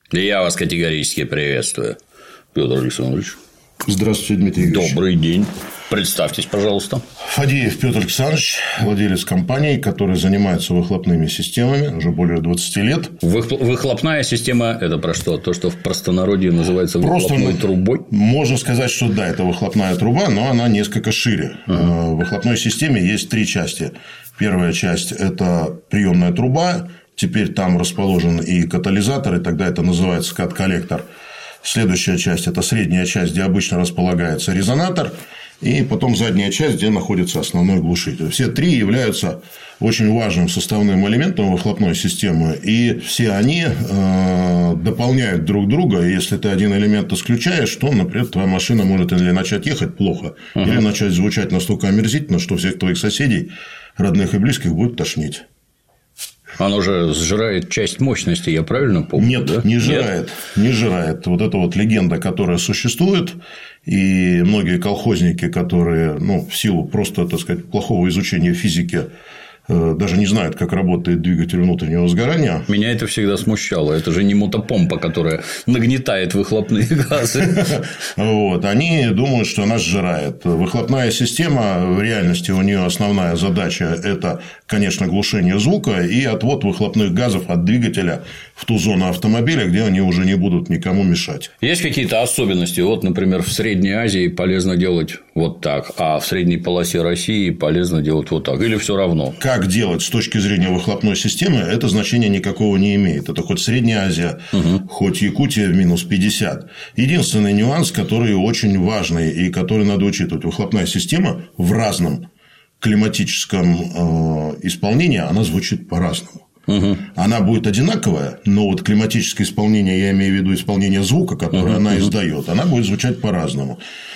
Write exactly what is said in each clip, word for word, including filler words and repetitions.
И я вас категорически приветствую, Петр Александрович. Здравствуйте, Дмитрий Игоревич. Добрый день. Представьтесь, пожалуйста. Фадеев Петр Александрович, владелец компании, которая занимается выхлопными системами уже более двадцати лет. Выхлопная система – это про что? То, что в простонародье называется выхлопной Просто трубой? Можно сказать, что да, это выхлопная труба, но она несколько шире. Uh-huh. В выхлопной системе есть три части. Первая часть – это приемная труба. Теперь там расположен и катализатор, и тогда это называется кат-коллектор. Следующая часть – это средняя часть, где обычно располагается резонатор. И потом задняя часть, где находится основной глушитель. Все три являются очень важным составным элементом выхлопной системы. И все они э, дополняют друг друга. И если ты один элемент исключаешь, то, например, твоя машина может или начать ехать плохо, uh-huh. или начать звучать настолько омерзительно, что всех твоих соседей, родных и близких будет тошнить. Оно же сжирает часть мощности, я правильно помню? Нет, да? не жирает. Нет? Не жирает. Вот это вот легенда, которая существует, и многие колхозники, которые, ну, в силу просто, так сказать, плохого изучения физики, даже не знают, как работает двигатель внутреннего сгорания. Меня это всегда смущало. Это же не мотопомпа, которая нагнетает выхлопные газы. Вот. Они думают, что она сжирает. Выхлопная система, в реальности у нее основная задача – это, конечно, глушение звука и отвод выхлопных газов от двигателя в ту зону автомобиля, где они уже не будут никому мешать. Есть какие-то особенности? Вот, например, в Средней Азии полезно делать вот так, а в средней полосе России полезно делать вот так. Или все равно? Как делать с точки зрения выхлопной системы, это значения никакого не имеет. Это хоть Средняя Азия, угу. хоть Якутия в минус пятьдесят. Единственный нюанс, который очень важный и который надо учитывать. Выхлопная система в разном климатическом э, исполнении, она звучит по-разному. Угу. Она будет одинаковая, но вот климатическое исполнение, я имею в виду исполнение звука, которое угу. она издает, она будет звучать по-разному.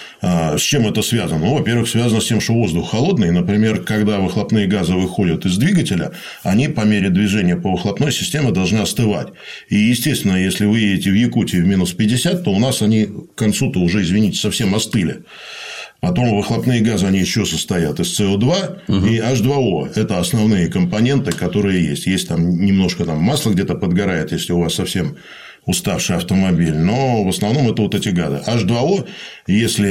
С чем это связано? Ну, во-первых, связано с тем, что воздух холодный. Например, когда выхлопные газы выходят из двигателя, они по мере движения по выхлопной системе должны остывать. И, естественно, если вы едете в Якутии в минус пятьдесят, то у нас они к концу-то уже, извините, совсем остыли. Потом выхлопные газы, они еще состоят из С О два угу. и H два O. Это основные компоненты, которые есть. Есть там немножко там масло где-то подгорает, если у вас совсем уставший автомобиль, но в основном это вот эти газы. H два O, если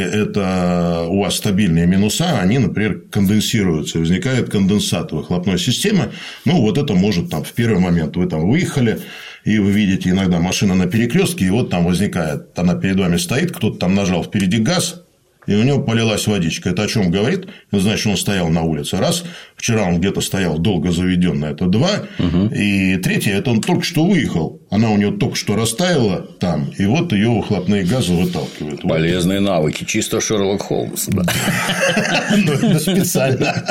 это у вас стабильные минуса, они, например, конденсируются, возникает конденсат выхлопной системы. Ну, вот это может там в первый момент вы там выехали, и вы видите иногда машина на перекрестке, и вот там возникает, она перед вами стоит, кто-то там нажал впереди газ, и у него полилась водичка. Это о чем говорит? Ну, значит, он стоял на улице. Раз. Вчера он где-то стоял долго заведенно. Это два. Угу. И третье, это он только что выехал. Она у него только что растаяла там. И вот ее выхлопные газы выталкивают. Полезные вот. Навыки. Чисто Шерлок Холмс. Ну, это специально.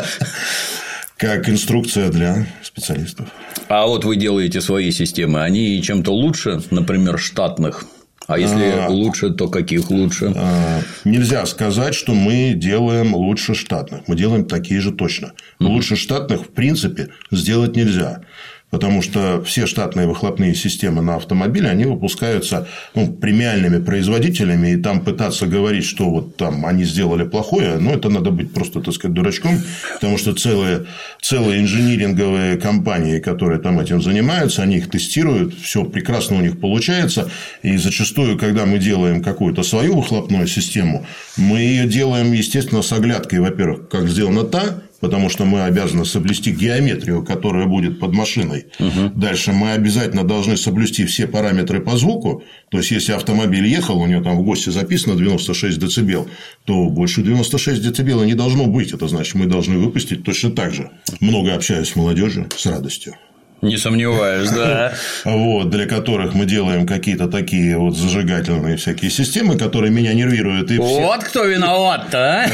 Как инструкция для специалистов. А вот вы делаете свои системы. Они чем-то лучше, например, штатных? А если а, лучше, то каких лучше? А, нельзя сказать, что мы делаем лучше штатных. Мы делаем такие же точно. Но угу. лучше штатных, в принципе, сделать нельзя. Потому что все штатные выхлопные системы на автомобиле, они выпускаются ну, премиальными производителями, и там пытаться говорить, что вот там они сделали плохое, ну, это надо быть просто, так сказать, дурачком, потому что целые, целые инжиниринговые компании, которые там этим занимаются, они их тестируют, все прекрасно у них получается, и зачастую, когда мы делаем какую-то свою выхлопную систему, мы ее делаем, естественно, с оглядкой, во-первых, как сделана та, потому что мы обязаны соблюсти геометрию, которая будет под машиной. Угу. Дальше мы обязательно должны соблюсти все параметры по звуку. То есть, если автомобиль ехал, у него там в ГОСТе записано девяносто шесть децибел, то больше девяносто шесть децибел не должно быть. Это значит, мы должны выпустить точно так же. Много общаюсь с молодежью с радостью. Не сомневаюсь, да. Вот, для которых мы делаем какие-то такие вот зажигательные всякие системы, которые меня нервируют. И вот все... кто виноват-то, а?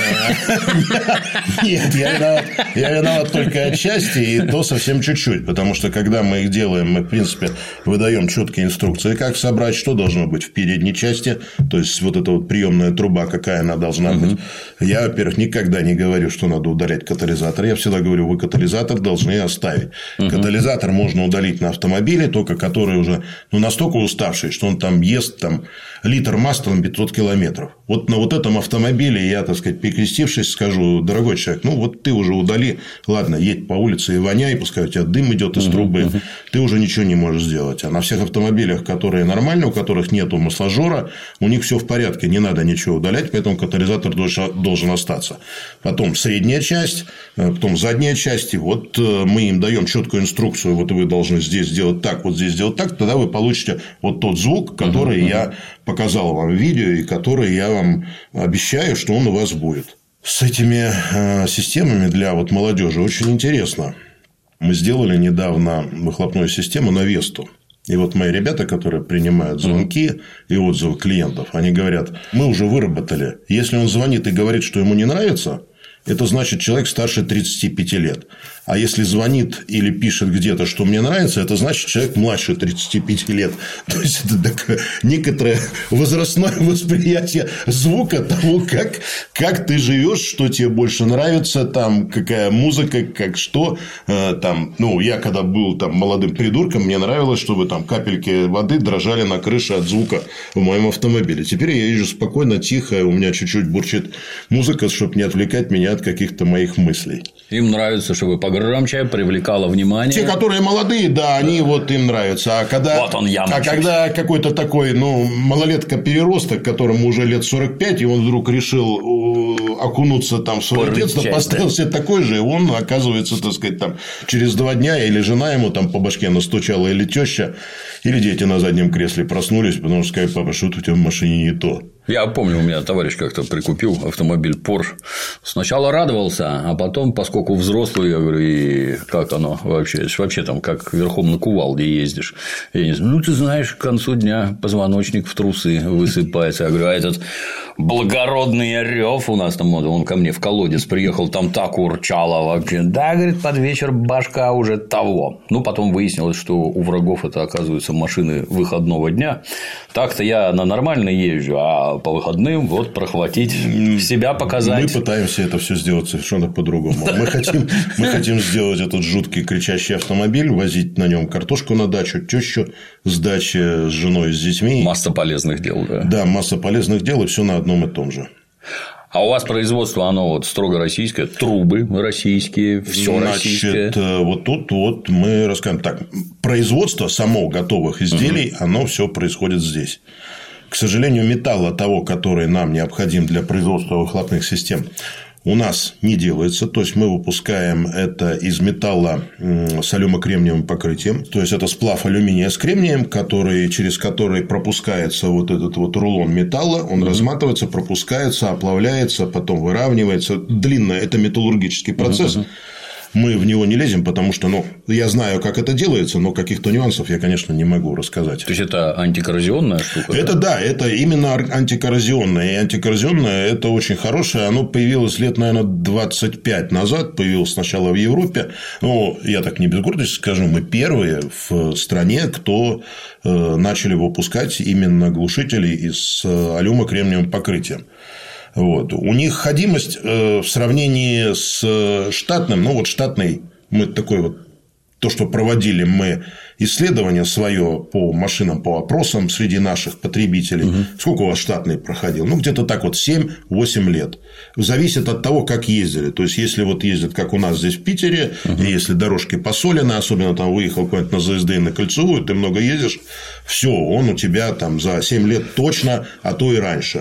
Нет, я виноват, я виноват только отчасти, и то совсем чуть-чуть. Потому что, когда мы их делаем, мы, в принципе, выдаем четкие инструкции, как собрать, что должно быть в передней части. То есть, вот эта вот приемная труба, какая она должна угу. быть. Я, во-первых, никогда не говорю, что надо удалять катализатор. Я всегда говорю, вы катализатор должны оставить. Угу. Катализатор можно удалить на автомобиле, только который уже ну, настолько уставший, что он там ест там, литр масла на пятьсот километров. Вот на вот этом автомобиле я, так сказать, перекрестившись, скажу: дорогой человек, ну вот ты уже удали, ладно, едь по улице и воняй, пускай у тебя дым идет из трубы, uh-huh, uh-huh. ты уже ничего не можешь сделать. А на всех автомобилях, которые нормальные, у которых нету масложора, у них все в порядке, не надо ничего удалять, поэтому катализатор должен остаться. Потом средняя часть, потом задняя часть, и вот мы им даем четкую инструкцию: вот вы должны здесь сделать так, вот здесь сделать так, тогда вы получите вот тот звук, который uh-huh, uh-huh. я показал вам в видео и который я вам обещаю, что он у вас будет. С этими системами для вот молодежи очень интересно. Мы сделали недавно выхлопную систему на Весту. И вот мои ребята, которые принимают звонки и отзывы клиентов, они говорят: мы уже выработали, если он звонит и говорит, что ему не нравится, это значит, человек старше тридцати пяти лет. А если звонит или пишет где-то, что мне нравится, это значит, человек младше тридцати пяти лет. То есть, это такое некоторое возрастное восприятие звука того, как, как ты живешь, что тебе больше нравится, там, какая музыка, как что. Там, ну, я когда был там, молодым придурком, мне нравилось, чтобы там капельки воды дрожали на крыше от звука в моем автомобиле. Теперь я езжу спокойно, тихо, у меня чуть-чуть бурчит музыка, чтобы не отвлекать меня от каких-то моих мыслей. Им нравится, чтобы погромче, привлекало внимание. Те, которые молодые, да, они вот им нравятся. А когда, вот он, я а когда какой-то такой, ну, малолетка-переросток, которому уже лет сорок пять, и он вдруг решил окунуться там в свое детство, поставил себе такой же, и он, оказывается, так сказать, там, через два дня или жена ему там по башке настучала, или теща, или дети на заднем кресле проснулись, потому что сказали: папа, что-то у тебя в машине не то. Я помню, у меня товарищ как-то прикупил автомобиль Porsche. Сначала радовался, а потом, поскольку взрослый, я говорю: и как оно вообще? Вообще там как верхом на кувалде ездишь. Я не знаю, ну, ты знаешь, к концу дня позвоночник в трусы высыпается. Я говорю: а этот благородный рев у нас там, он ко мне в колодец приехал, там так урчало вообще. Да, говорит, под вечер башка уже того. Ну, потом выяснилось, что у врагов это, оказывается, машины выходного дня. Так-то я на нормально езжу, а по выходным вот прохватить, себя показать. Мы пытаемся это все сделать совершенно по-другому. Мы хотим, мы хотим сделать этот жуткий кричащий автомобиль, возить на нем картошку на дачу, тещу с дачи, с женой, с детьми. Масса полезных дел, да. Да, масса полезных дел, и все на одном и том же. А у вас производство, оно вот строго российское, трубы российские, все российское. Значит, вот тут вот мы расскажем так: производство само готовых изделий, угу. оно все происходит здесь. К сожалению, металла того, который нам необходим для производства выхлопных систем, у нас не делается. То есть, мы выпускаем это из металла с алюмокремниевым покрытием. То есть, это сплав алюминия с кремнием, который, через который пропускается вот этот вот рулон металла. Он mm-hmm. разматывается, пропускается, оплавляется, потом выравнивается. Длинно. Это металлургический процесс. Mm-hmm. Мы в него не лезем, потому что, ну, я знаю, как это делается, но каких-то нюансов я, конечно, не могу рассказать. То есть, это антикоррозионная штука? Это да, да это именно антикоррозионная. И антикоррозионная – это очень хорошее. Оно появилось лет, наверное, двадцать пять назад. Появилось сначала в Европе. Ну, я так не без гордости скажу, мы первые в стране, кто э, начали выпускать именно глушители с алюмокремниевым покрытием. Вот. У них ходимость э, в сравнении с штатным, ну, вот штатный, мы такой вот, то, что проводили мы исследование свое по машинам, по опросам среди наших потребителей. Угу. Сколько у вас штатный проходил? Ну, где-то так вот семь-восемь лет. Зависит от того, как ездили. То есть, если вот ездят, как у нас здесь в Питере, угу. и если дорожки посолены, особенно там выехал куда-нибудь на ЗСД и на Кольцевую, ты много ездишь, все, он у тебя там за семь лет точно, а то и раньше.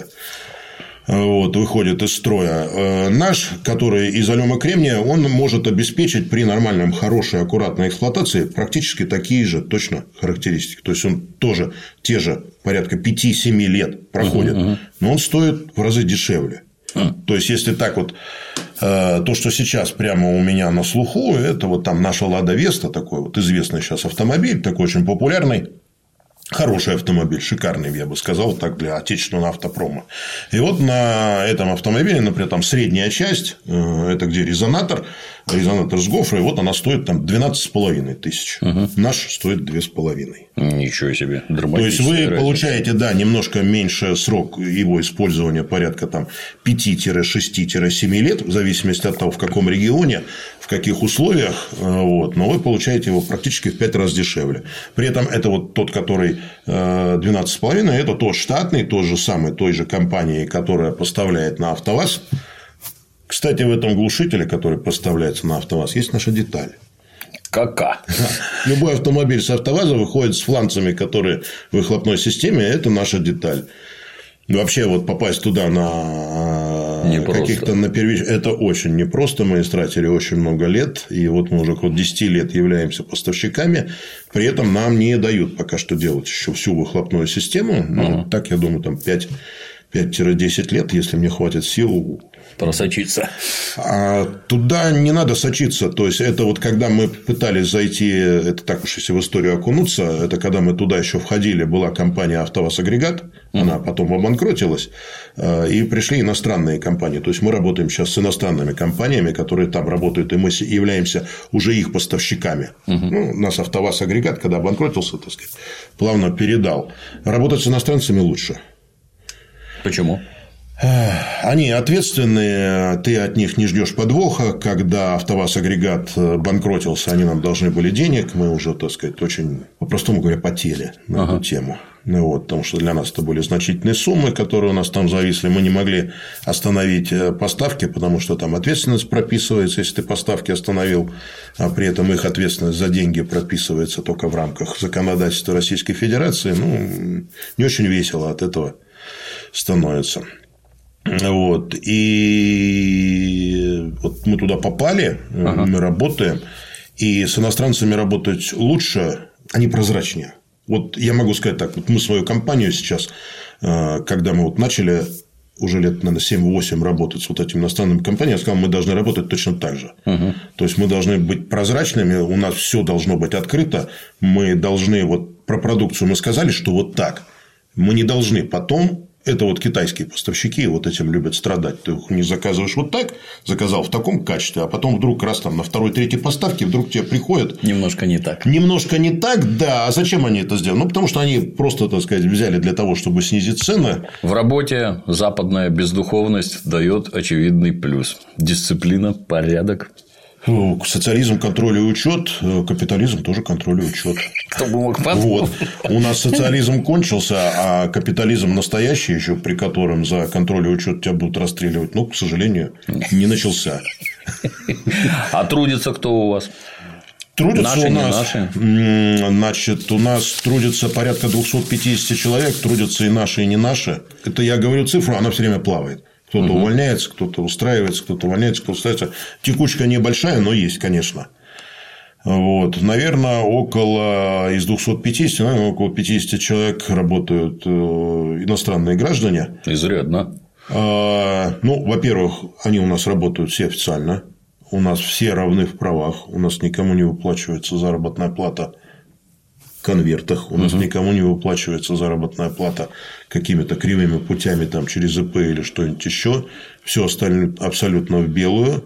Вот, выходит из строя. Наш, который из алюмокремния, он может обеспечить при нормальном, хорошей, аккуратной эксплуатации практически такие же точно характеристики. То есть, он тоже те же порядка пяти-семи лет проходит, uh-huh, uh-huh. но он стоит в разы дешевле. Uh-huh. То есть, если так вот, то, что сейчас прямо у меня на слуху, это вот там наша Лада Веста, такой вот известный сейчас автомобиль, такой очень популярный. Хороший автомобиль, шикарный, я бы сказал, так, для отечественного автопрома. И вот на этом автомобиле, например, там средняя часть, это где резонатор, резонатор с гофрой, вот она стоит там двенадцать с половиной тысяч. Угу. Наш стоит две с половиной. Ничего себе, драматическая То есть, вы разница. Получаете, да, немножко меньше срок его использования, порядка там пяти-шести-семи лет, в зависимости от того, в каком регионе, в в каких условиях, вот, но вы получаете его практически в пять раз дешевле. При этом это вот тот, который двенадцать с половиной, это тот штатный, тот же самый, той же компании, которая поставляет на АвтоВАЗ. Кстати, в этом глушителе, который поставляется на АвтоВАЗ, есть наша деталь. Кака. Любой автомобиль с АвтоВАЗа выходит с фланцами, которые в выхлопной системе, это наша деталь. Вообще, вот попасть туда на каких-то на первичных, это очень непросто. Мы истратили очень много лет. И вот мы уже около десяти лет являемся поставщиками. При этом нам не дают пока что делать еще всю выхлопную систему. Ну, uh-huh. так, я думаю, там пять-десять лет, если мне хватит сил. Просочиться. А туда не надо сочиться. То есть, это вот когда мы пытались зайти, это так уж если в историю окунуться, это когда мы туда еще входили, была компания «АвтоВАЗ Агрегат», mm-hmm. она потом обанкротилась, и пришли иностранные компании. То есть, мы работаем сейчас с иностранными компаниями, которые там работают, и мы являемся уже их поставщиками. Mm-hmm. Ну, у нас «АвтоВАЗ Агрегат», когда обанкротился, так сказать, плавно передал. Работать с иностранцами лучше. Почему? Они ответственные, ты от них не ждешь подвоха. Когда «АвтоВАЗ Агрегат» банкротился, они нам должны были денег. Мы уже, так сказать, очень, по-простому говоря, потели на ага. эту тему. Ну, вот, потому что для нас это были значительные суммы, которые у нас там зависли. Мы не могли остановить поставки, потому что там ответственность прописывается, если ты поставки остановил, а при этом их ответственность за деньги прописывается только в рамках законодательства Российской Федерации. Ну, не очень весело от этого становится. Вот. И вот мы туда попали, ага. мы работаем, и с иностранцами работать лучше, они прозрачнее. Вот я могу сказать так, вот мы свою компанию сейчас, когда мы вот начали уже лет, наверное, семь-восемь работать с вот этими иностранными компаниями, я сказал, мы должны работать точно так же. Угу. То есть, мы должны быть прозрачными, у нас все должно быть открыто, мы должны, вот про продукцию мы сказали, что вот так, мы не должны потом. Это вот китайские поставщики вот этим любят страдать. Ты не заказываешь вот так, заказал в таком качестве, а потом вдруг раз там на второй, третьей поставке вдруг тебе приходят. Немножко не так. Немножко не так, да. А зачем они это сделали? Ну, потому что они просто, так сказать, взяли для того, чтобы снизить цены. В работе западная бездуховность дает очевидный плюс. Дисциплина, порядок. Социализм, контроль и учет, капитализм тоже контроль и учет. Кто бы мог подумать. Вот. У нас социализм кончился, а капитализм настоящий, еще при котором за контроль и учет тебя будут расстреливать, ну, к сожалению, не начался. А трудится кто у вас? Трудятся наши, у нас, наши? Значит, у нас трудится порядка двести пятьдесят человек, трудятся и наши, и не наши. Это я говорю цифру, она все время плавает. Кто-то угу. увольняется, кто-то устраивается, кто-то увольняется, кто-то устраивается. Текучка небольшая, но есть, конечно. Вот. Наверное, около из двухсот пятидесяти, наверное, около пятидесяти человек работают иностранные граждане. Изрядно. А, ну, во-первых, они у нас работают все официально. У нас все равны в правах. У нас никому не выплачивается заработная плата в конвертах. У нас угу. никому не выплачивается заработная плата какими-то кривыми путями там, через ИП или что-нибудь еще. Все остальное абсолютно в белую.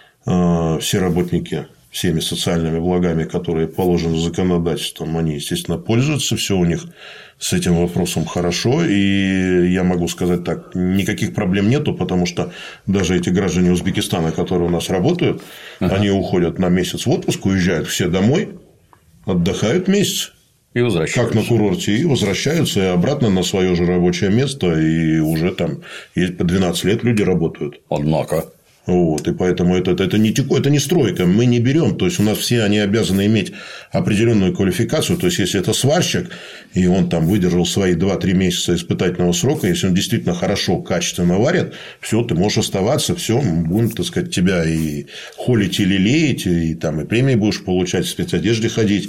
Все работники всеми социальными благами, которые положены законодательством, они, естественно, пользуются. Все у них с этим вопросом хорошо. И я могу сказать так, никаких проблем нету, потому что даже эти граждане Узбекистана, которые у нас работают, ага. они уходят на месяц в отпуск, уезжают все домой, отдыхают месяц. И возвращаются. Как на курорте. И возвращаются и обратно на свое же рабочее место. И уже там есть по двенадцать лет люди работают. Однако. Вот, и поэтому это, это, не теко, это не стройка, мы не берем. То есть, у нас все они обязаны иметь определенную квалификацию. То есть, если это сварщик, и он там выдержал свои два-три месяца испытательного срока, если он действительно хорошо, качественно варит, все, ты можешь оставаться, все, будем, так сказать, тебя и холить, и лелеять, и, там, и премии будешь получать, в спецодежде ходить.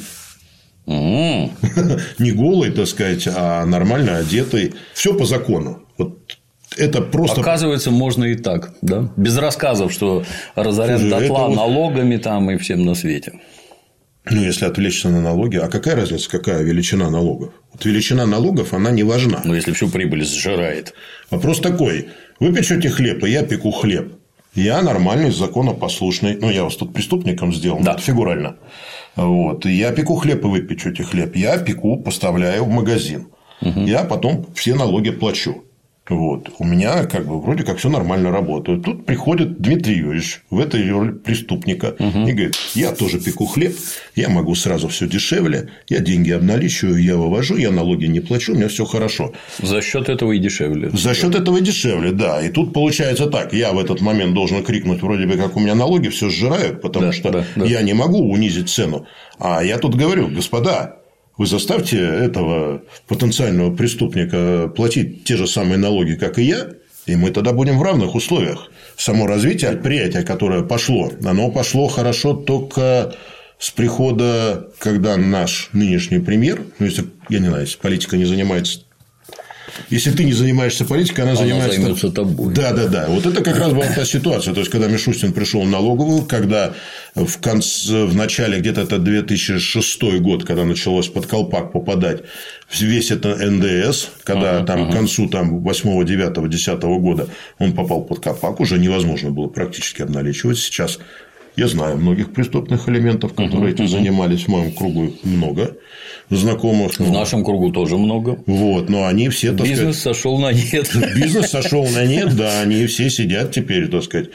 Mm. Не голый, так сказать, а нормально одетый. Все по закону. Вот. Это просто... Оказывается, можно и так, да? Без рассказов, что разорят Слушай, дотла вот... налогами там и всем на свете. Ну, если отвлечься на налоги, а какая разница, какая величина налогов? Вот величина налогов, она не важна. Ну, если всю прибыль сжирает. Вопрос такой: вы печете хлеб, и я пеку хлеб. Я нормальный, законопослушный. Ну, я вас тут преступником сделал, да. Фигурально. Вот. Я пеку хлеб, и вы печете хлеб. Я пеку, поставляю в магазин. Угу. Я потом все налоги плачу. Вот. У меня как бы вроде как все нормально работает. Тут приходит Дмитрий Юрьевич в этой роли преступника угу. и говорит: я тоже пеку хлеб, я могу сразу все дешевле, я деньги обналичиваю, я вывожу, я налоги не плачу, у меня все хорошо. За счет этого и дешевле. За счет этого и дешевле, да. И тут получается так: я в этот момент должен крикнуть, вроде бы как у меня налоги все сжирают, потому да, что да, да. я не могу унизить цену. А я тут говорю: господа, вы заставьте этого потенциального преступника платить те же самые налоги, как и я, и мы тогда будем в равных условиях. Само развитие предприятия, которое пошло, оно пошло хорошо только с прихода, когда наш нынешний премьер, ну, если, я не знаю, если политика не занимается... Если ты не занимаешься политикой, она, она занимается... займется тобой. Да, да, да. Вот это как раз была та ситуация. То есть, когда Мишустин пришел в налоговую, когда в, конце, в начале, где-то это две тысячи шестой год, когда началось под колпак попадать весь это эн дэ эс, когда ага, там ага. к концу там, восьмого, девятого, десятого года он попал под колпак, уже невозможно было практически обналичивать. Сейчас я знаю многих преступных элементов, которые uh-huh, этим uh-huh. занимались. В моем кругу много знакомых. В ну, нашем кругу тоже много. Вот, но они все, так бизнес сказать, сошел на нет. Бизнес сошел на нет, да, они все сидят теперь, так сказать,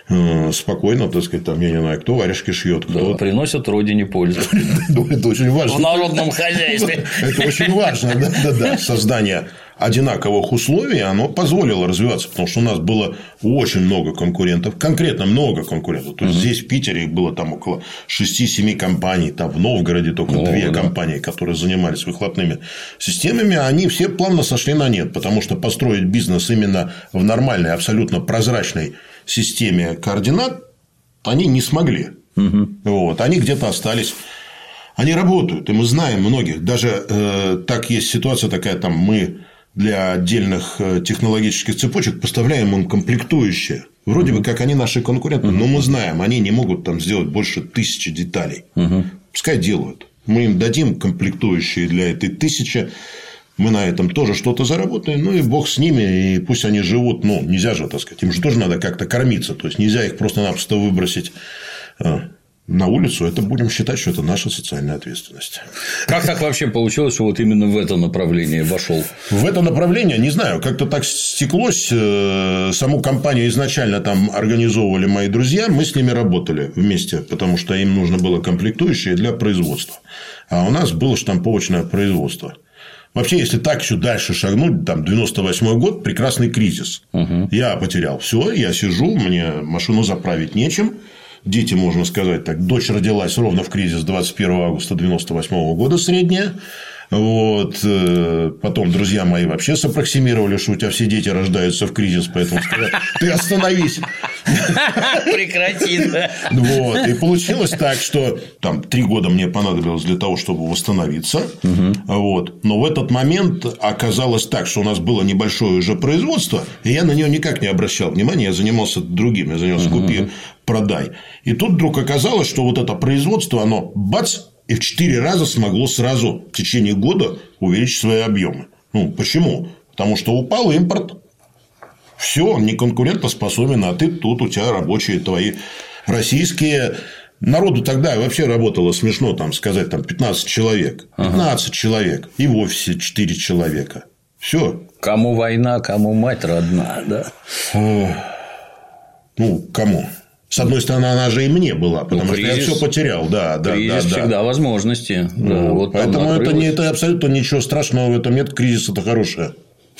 спокойно, так сказать, там, я не знаю, кто варежки шьет, кто. Да, приносят родине пользу. Это очень важно. В народном хозяйстве. Это очень важно, да, да, да. Создание одинаковых условий, оно позволило развиваться, потому что у нас было очень много конкурентов, конкретно много конкурентов. То есть, uh-huh. здесь в Питере было там около шести-семи компаний, там в Новгороде только oh, две да. компании, которые занимались выхлопными системами, они все плавно сошли на нет, потому что построить бизнес именно в нормальной, абсолютно прозрачной системе координат они не смогли. Uh-huh. Вот. Они где-то остались. Они работают, и мы знаем многих. Даже э, так есть ситуация такая, там мы для отдельных технологических цепочек поставляем им комплектующие. Вроде uh-huh. бы как они наши конкуренты, uh-huh. но мы знаем, они не могут там сделать больше тысячи деталей. Uh-huh. Пускай делают. Мы им дадим комплектующие для этой тысячи. Мы на этом тоже что-то заработаем, ну и бог с ними, и пусть они живут. Ну, нельзя же, так сказать, им же тоже надо как-то кормиться. То есть нельзя их просто-напросто выбросить на улицу, это будем считать, что это наша социальная ответственность. Как так вообще получилось, что вот именно в это направление вошел? В это направление, не знаю, как-то так стеклось. Саму компанию изначально там организовывали мои друзья, мы с ними работали вместе, потому что им нужно было комплектующие для производства. А у нас было штамповочное производство. Вообще, если так еще дальше шагнуть, там, девяносто восьмой год, прекрасный кризис. Угу. Я потерял все, я сижу, мне машину заправить нечем. Дети, можно сказать так, дочь родилась ровно в кризис двадцать первого августа девяносто восьмого года, средняя. Вот. Потом друзья мои вообще сопроксимировали, что у тебя все дети рождаются в кризис, поэтому сказали: ты остановись. Прекрати, да. Вот. И получилось так, что там три года мне понадобилось для того, чтобы восстановиться. Угу. Вот. Но в этот момент оказалось так, что у нас было небольшое уже производство, и я на него никак не обращал внимания, я занимался другим, я занимался угу. купи, продай. И тут вдруг оказалось, что вот это производство, оно бац, и в четыре раза смогло сразу в течение года увеличить свои объемы. Ну, почему? Потому что упал импорт. Все, он не конкурентоспособен, а ты тут, у тебя рабочие твои российские. Народу тогда вообще работало смешно там сказать, там пятнадцать человек. пятнадцать ага. человек. И в офисе четыре человека. Все. Кому война, кому мать родна, да? Ну, кому? С одной стороны, она же и мне была, потому ну, кризис, что я все потерял. Да, да, кризис да, всегда да. возможности. Ну, да, вот поэтому это, не, это абсолютно ничего страшного в этом нет. Кризис – это хорошее.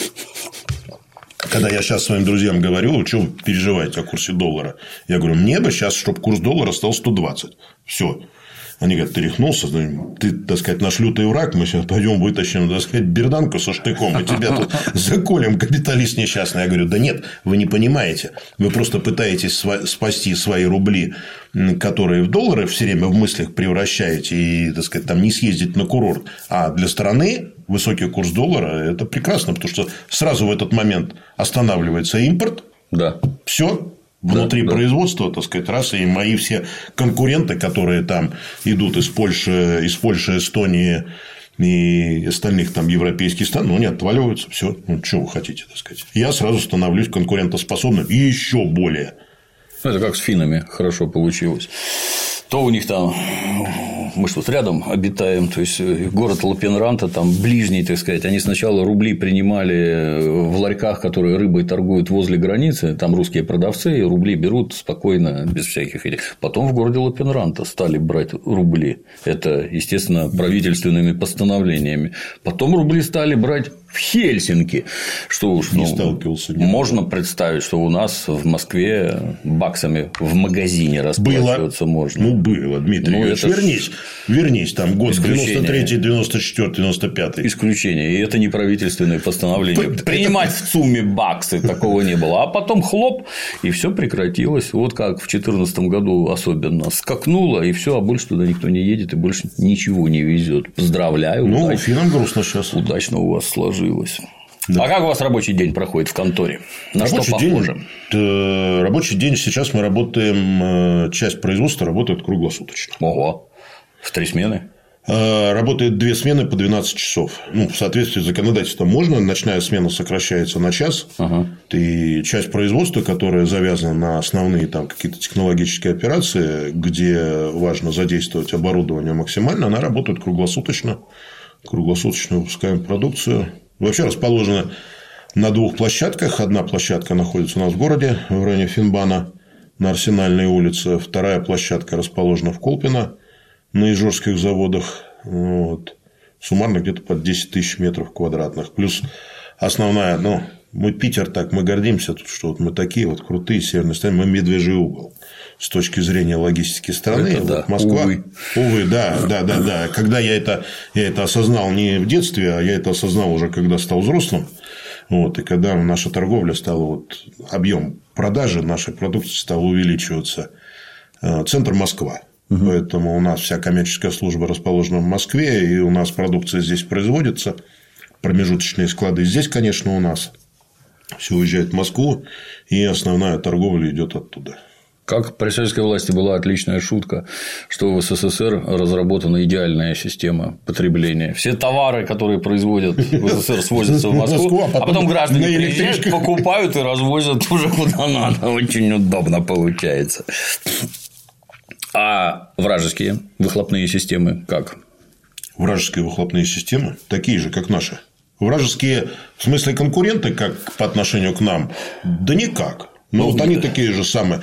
Когда я сейчас своим друзьям говорю: что вы переживаете о курсе доллара? Я говорю: мне бы сейчас, чтобы курс доллара стал сто двадцать. Все. Они говорят: ты рехнулся, ты, так сказать, наш лютый враг, мы сейчас пойдем вытащим, так сказать, берданку со штыком, и тебя тут заколем, капиталист несчастный. Я говорю: да нет, вы не понимаете, вы просто пытаетесь спасти свои рубли, которые в доллары все время в мыслях превращаете, и, так сказать, там не съездить на курорт. А для страны высокий курс доллара – это прекрасно, потому что сразу в этот момент останавливается импорт, да. все. Внутри да, производства, да. так сказать, раз, и мои все конкуренты, которые там идут из Польши, из Польши, Эстонии и остальных там европейских стран, ну, они отваливаются, все. Ну, что вы хотите, так сказать. Я сразу становлюсь конкурентоспособным и еще более. Это как с финнами хорошо получилось. То у них там мы что, рядом обитаем, то есть город Лапенранта, там ближний, так сказать, они сначала рубли принимали в ларьках, которые рыбой торгуют возле границы, там русские продавцы, и рубли берут спокойно, без всяких этих. Потом в городе Лапенранта стали брать рубли. Это, естественно, правительственными постановлениями. Потом рубли стали брать в Хельсинки. Что уж, не ну, сталкивался. Не можно было. Представить, что у нас в Москве баксами в магазине расплачиваться было. можно. Ну, было, Дмитрий ну, Юрьевич, вернись. Вернись, там год девяносто третий, девяносто четвёртый, девяносто пятый. Исключение. И это не правительственные постановления. Принимать в сумме баксы такого не было. А потом хлоп, и все прекратилось. Вот как в две тысячи четырнадцатом году особенно скакнуло, и все, а больше туда никто не едет, и больше ничего не везет. Поздравляю. Ну, удачно. финам грустно сейчас. Удачно у вас сложилось. Да. А как у вас рабочий день проходит в конторе? На рабочий что похоже? День, рабочий день сейчас мы работаем, часть производства работает круглосуточно. Ого. В три смены? Работает две смены по двенадцать часов. Ну, в соответствии с законодательством можно. Ночная смена сокращается на час. Ага. И часть производства, которая завязана на основные там, какие-то технологические операции, где важно задействовать оборудование максимально, она работает круглосуточно. Круглосуточно выпускаем продукцию. Вообще расположена на двух площадках. Одна площадка находится у нас в городе, в районе Финбана, на Арсенальной улице. Вторая площадка расположена в Колпино, на ижорских заводах. Вот. Суммарно где-то под десять тысяч метров квадратных. Плюс основная, ну, мы Питер, так мы гордимся, что вот мы такие вот крутые северные страны, мы медвежий угол. С точки зрения логистики страны, это вот да. Москва, увы. увы, да, да, да, да. Когда я это, я это осознал не в детстве, а я это осознал уже, когда стал взрослым, вот, и когда наша торговля стала, вот, объем продажи нашей продукции стал увеличиваться. Центр Москва. Угу. Поэтому у нас вся коммерческая служба расположена в Москве, и у нас продукция здесь производится, промежуточные склады здесь, конечно, у нас. Все уезжает в Москву, и основная торговля идет оттуда. Как при советской власти была отличная шутка, что в СССР разработана идеальная система потребления. Все товары, которые производят в СССР, свозятся в Москву, а потом граждане приезжают, покупают и развозят уже куда надо. Очень удобно получается. А вражеские выхлопные системы как? Вражеские выхлопные системы такие же, как наши. Вражеские, в смысле, конкуренты, как по отношению к нам? Да никак. Но ну, вот они такие же самые.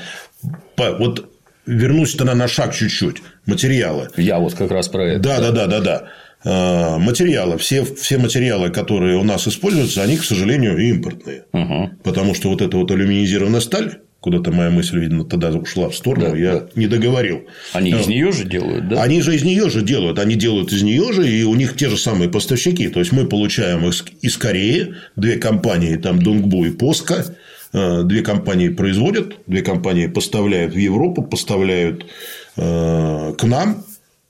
Вот вернусь тогда на шаг чуть-чуть. Материалы. Я вот как раз про это. Да, да, да, да, да. Материалы. Все, все материалы, которые у нас используются, они, к сожалению, импортные. Угу. Потому что вот эта вот алюминизированная сталь, куда-то моя мысль, видно, тогда ушла в сторону, да, я да. не договорил. Они из нее же делают, да? Они же из нее же делают. Они делают из нее же, и у них те же самые поставщики. То есть мы получаем из, из Кореи две компании, там Дунгбу и Поска. Две компании производят, две компании поставляют в Европу, поставляют э, к нам,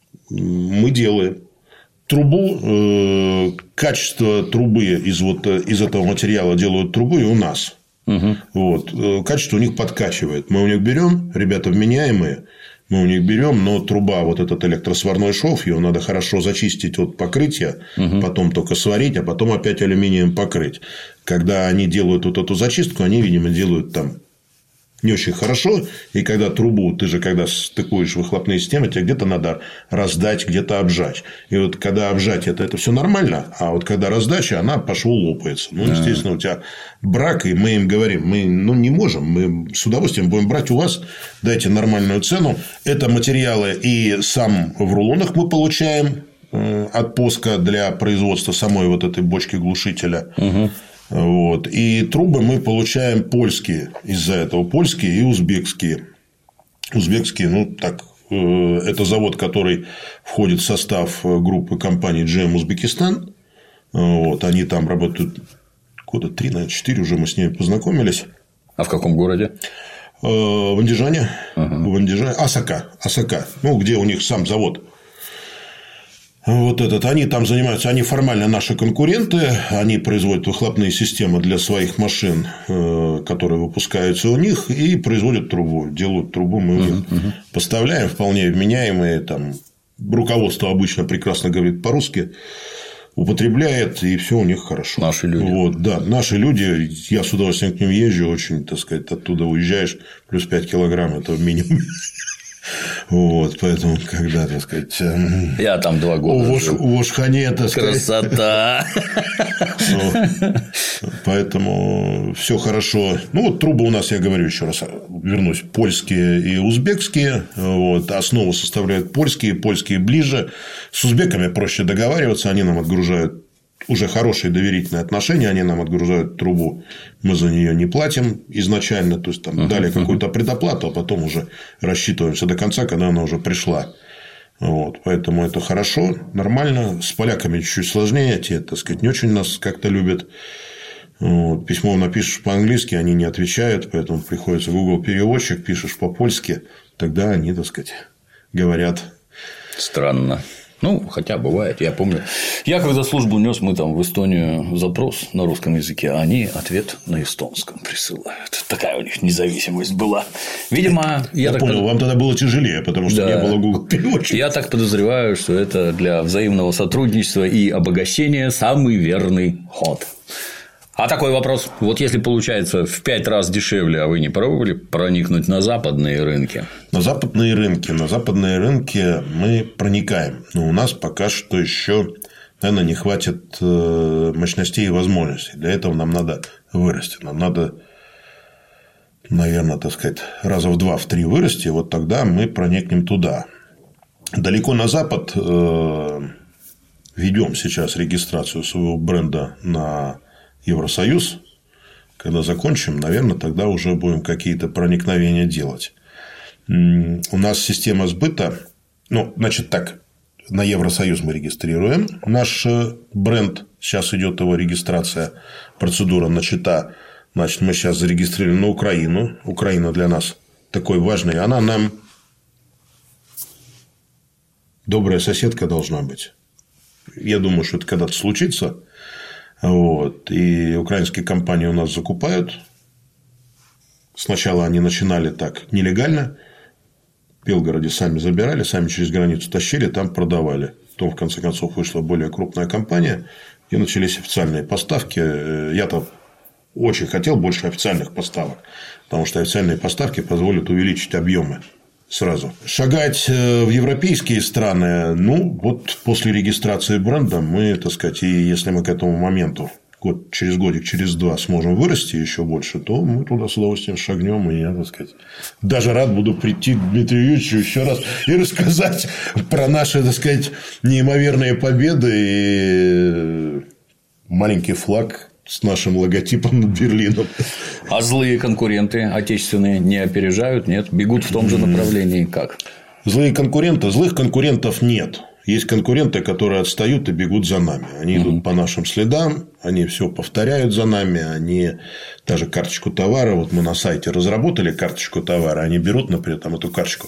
мы делаем. Трубу, э, качество трубы из, вот, из этого материала делают трубу и у нас. Угу. Вот. Качество у них подкачивает. Мы у них берем, ребята вменяемые, мы у них берем, но труба, вот этот электросварной шов, его надо хорошо зачистить от покрытия, угу. потом только сварить, а потом опять алюминием покрыть. Когда они делают вот эту зачистку, они, видимо, делают там не очень хорошо. И когда трубу, ты же когда стыкуешь выхлопные системы, тебе где-то надо раздать, где-то обжать. И вот когда обжать это, это все нормально, а вот когда раздача, она пошел лопается. Ну, естественно, у тебя брак, и мы им говорим, мы ну, не можем, мы с удовольствием будем брать у вас, дайте нормальную цену. Это материалы и сам в рулонах мы получаем от Поска для производства самой вот этой бочки глушителя. Угу. Вот. И трубы мы получаем польские из-за этого. Польские и узбекские. Узбекские, ну, так, это завод, который входит в состав группы компаний джи эм Узбекистан. Вот. Они там работают года три, наверное, четыре уже мы с ними познакомились. А в каком городе? В Андижане. Ага. В Андижане. Осака. Осака. Ну, где у них сам завод. Вот этот, они там занимаются, они формально наши конкуренты, они производят выхлопные системы для своих машин, которые выпускаются у них, и производят трубу, делают трубу, мы uh-huh, uh-huh. поставляем, вполне вменяемые, там, руководство обычно прекрасно говорит по-русски, употребляет, и все у них хорошо. Наши люди. Вот, да, наши люди, я с удовольствием к ним езжу, очень, так сказать, оттуда уезжаешь, плюс пять килограмм, это минимум. Вот, поэтому, когда, так сказать... Я там два года. У Ошхане, так сказать... Красота. Поэтому все хорошо. Ну, вот трубы у нас, я говорю еще раз, вернусь, польские и узбекские. Вот, основу составляют польские, польские ближе. С узбеками проще договариваться, они нам отгружают уже хорошие доверительные отношения, они нам отгружают трубу, мы за нее не платим изначально, то есть там uh-huh, дали uh-huh. какую-то предоплату, а потом уже рассчитываемся до конца, когда она уже пришла. Вот, поэтому это хорошо, нормально. С поляками чуть-чуть сложнее, те, так сказать, не очень нас как-то любят. Вот, письмо напишешь по-английски, они не отвечают, поэтому приходится Google переводчик, пишешь по-польски, тогда они, так сказать, говорят. Странно. Ну, хотя бывает, я помню. Я когда службу нес, мы там в Эстонию запрос на русском языке, а они ответ на эстонском присылают. Такая у них независимость была. Видимо, я, я так понял, под... вам тогда было тяжелее, потому что да. не было Google переводчика. Я так подозреваю, что это для взаимного сотрудничества и обогащения самый верный ход. А такой вопрос. Вот если получается в пять раз дешевле, а вы не пробовали проникнуть на западные рынки? На западные рынки. На западные рынки мы проникаем. Но у нас пока что еще, наверное, не хватит мощностей и возможностей. Для этого нам надо вырасти. Нам надо, наверное, так сказать, раза в два, в три вырасти. Вот тогда мы проникнем туда. Далеко на запад ведем сейчас регистрацию своего бренда на Евросоюз. Когда закончим, наверное, тогда уже будем какие-то проникновения делать. У нас система сбыта, ну, значит так, на Евросоюз мы регистрируем наш бренд, сейчас идет его регистрация, процедура начата, значит, мы сейчас зарегистрировали на Украину, Украина для нас такой важный, она нам добрая соседка должна быть. Я думаю, что это когда-то случится. Вот. И украинские компании у нас закупают. Сначала они начинали так нелегально. В Белгороде сами забирали, сами через границу тащили, там продавали. Потом, в конце концов, вышла более крупная компания, и начались официальные поставки. Я-то очень хотел больше официальных поставок, потому что официальные поставки позволят увеличить объемы сразу. Шагать в европейские страны, ну, вот после регистрации бренда мы, так сказать, и если мы к этому моменту год, через годик, через два сможем вырасти еще больше, то мы туда с удовольствием шагнем, и я, так сказать, даже рад буду прийти к Дмитрию Юрьевичу еще раз и рассказать про наши, так сказать, неимоверные победы и маленький флаг с нашим логотипом над Берлином. А злые конкуренты отечественные не опережают, нет? Бегут в том же направлении, как? Злые конкуренты? Злых конкурентов нет. Есть конкуренты, которые отстают и бегут за нами. Они угу. идут по нашим следам, они все повторяют за нами, они даже карточку товара, вот мы на сайте разработали карточку товара, они берут, например, там эту карточку,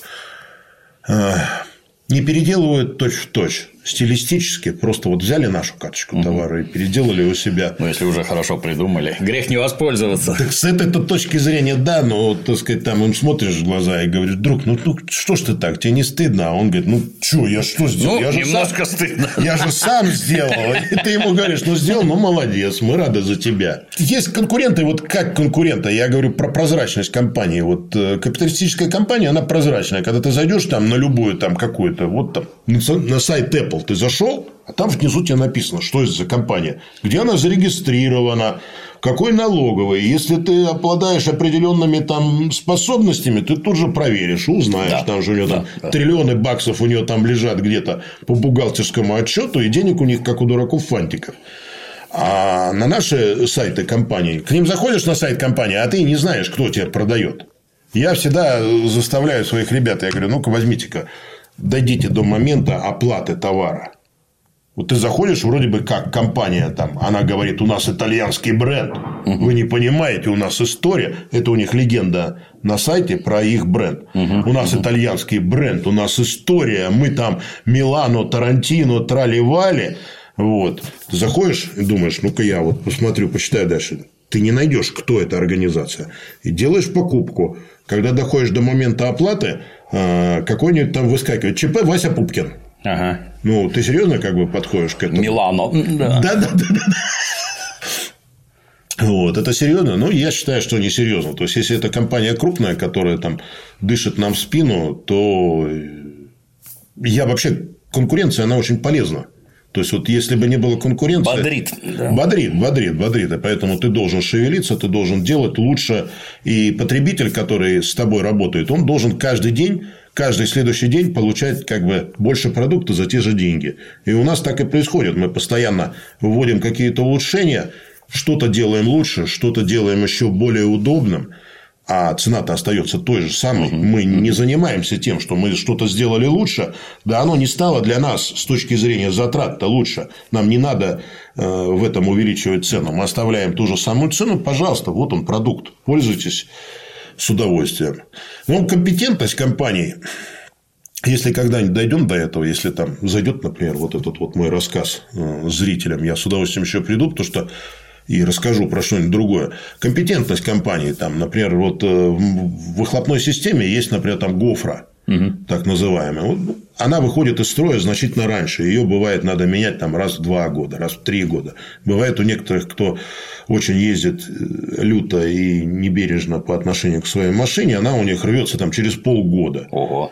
не переделывают точь-в-точь. Стилистически просто вот взяли нашу карточку товара и переделали у себя. Ну, если уже хорошо придумали, грех не воспользоваться. Так с этой точки зрения, да, но, так сказать, там им смотришь в глаза и говоришь: друг, ну, ну что ж ты так, тебе не стыдно? А он говорит: ну что, я что сделал? Ну, я же немножко сам... стыдно. Я же сам сделал. И ты ему говоришь: ну сделал, ну молодец, мы рады за тебя. Есть конкуренты, вот как конкуренты, я говорю про прозрачность компании. Вот капиталистическая компания, она прозрачная. Когда ты зайдешь там на любую там какую-то, вот там на сайт Apple ты зашел, а там внизу тебе написано, что это за компания, где она зарегистрирована, какой налоговый. Если ты обладаешь определенными там способностями, ты тут же проверишь, узнаешь, да, там же у нее да, там да. триллионы баксов у нее там лежат где-то по бухгалтерскому отчету, и денег у них как у дураков фантиков. А на наши сайты компаний, к ним заходишь на сайт компании, а ты не знаешь, кто тебе продает. Я всегда заставляю своих ребят, я говорю: ну-ка возьмите-ка, дойдите до момента оплаты товара. Вот ты заходишь, вроде бы как компания там, она говорит: у нас итальянский бренд. Uh-huh. Вы не понимаете, у нас история. Это у них легенда на сайте про их бренд. Uh-huh. У нас uh-huh. итальянский бренд, у нас история. Мы там Милано, Тарантино, трали-вали. Вот. Ты заходишь и думаешь: ну-ка я вот посмотрю, почитаю дальше. Ты не найдешь, кто эта организация. И делаешь покупку. Когда доходишь до момента оплаты, какой-нибудь там выскакивает: ЧП Вася Пупкин. Ага. Ну, ты серьезно как бы подходишь к этому? Милано. Да, да, да, да. Вот, это серьезно? Ну, я считаю, что не серьезно. То есть, если это компания крупная, которая там дышит нам в спину, то я вообще конкуренция, она очень полезна. То есть, вот если бы не было конкуренции... Бодрит. Да. Бодрит, бодрит, бодрит. И поэтому ты должен шевелиться, ты должен делать лучше. И потребитель, который с тобой работает, он должен каждый день, каждый следующий день получать как бы больше продукта за те же деньги. И у нас так и происходит. Мы постоянно вводим какие-то улучшения, что-то делаем лучше, что-то делаем еще более удобным. А цена-то остается той же самой. Мы не занимаемся тем, что мы что-то сделали лучше. Да оно не стало для нас с точки зрения затрат-то лучше. Нам не надо э, в этом увеличивать цену. Мы оставляем ту же самую цену. Пожалуйста, вот он продукт. Пользуйтесь с удовольствием. Ну, компетентность компаний. Если когда-нибудь дойдем до этого, если там зайдет, например, вот этот вот мой рассказ э, зрителям, я с удовольствием еще приду, потому что и расскажу про что-нибудь другое. Компетентность компании, там, например, вот в выхлопной системе есть, например, там гофра, угу. так называемая. Вот, она выходит из строя значительно раньше. Ее бывает надо менять там, раз в два года, раз в три года. Бывает у некоторых, кто очень ездит люто и небережно по отношению к своей машине, она у них рвется там через полгода. Ого.